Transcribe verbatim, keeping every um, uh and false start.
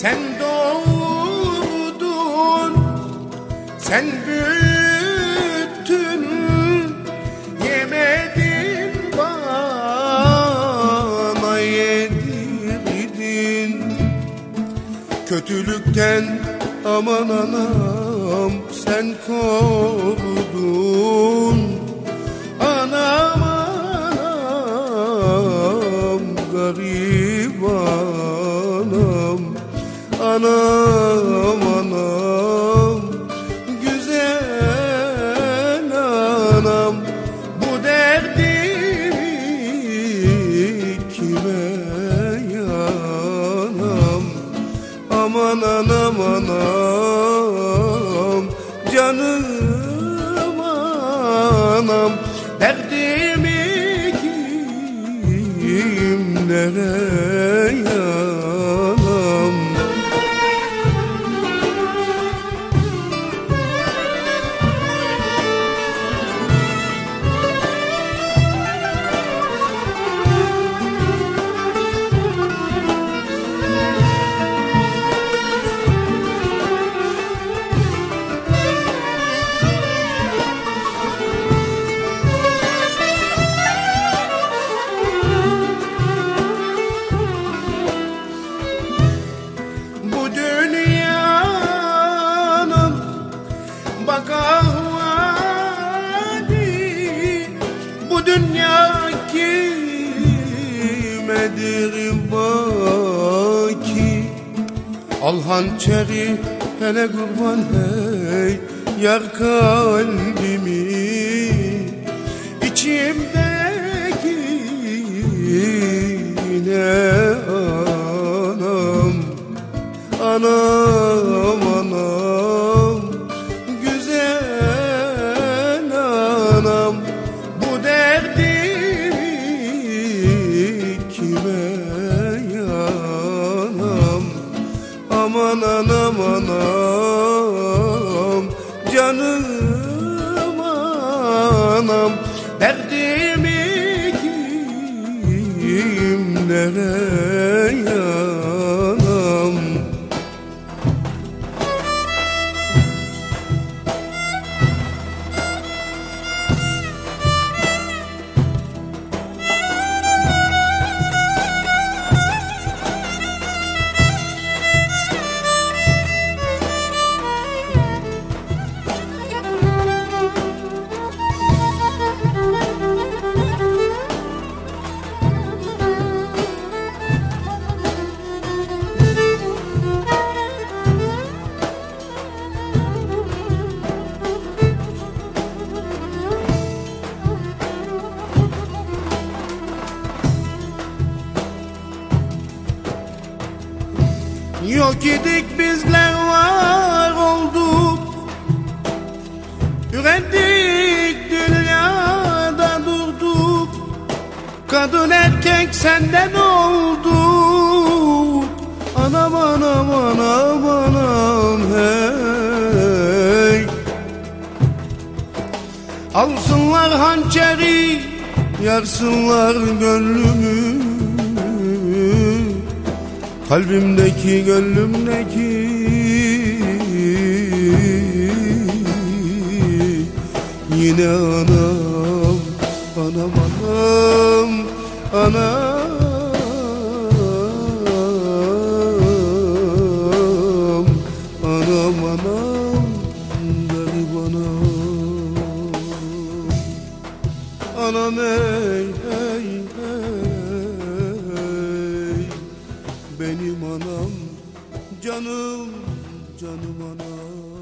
Sen doğdun, sen büyüttün, yemedin bana yedirdin. Kötülükten aman anam sen korudun. Anam anam garip anam, anam anam güzel anam. Bu derdimi kime yanam? Aman anam anam canım anam. Derdimi kimlere yanam? Bu dünya kimedir baki? Al hançeri hele kurban hey, yar kalbimi. İçimdeki ne anam, anam anam güzel anam. Bu derdimi kime yanam? Aman anam anam canım anam. Derdimi kimlere yanam? Yok idik bizler var olduk, ürettik dünyada durduk. Kadın erkek senden olduk. Anam anam anam anam hey. Alsınlar hançeri, yarsınlar gönlümü. Kalbimdeki gönlümdeki yine anam, anam anam anam anam anam garip anam. Anam ey ey ey benim anam, canım canım anam.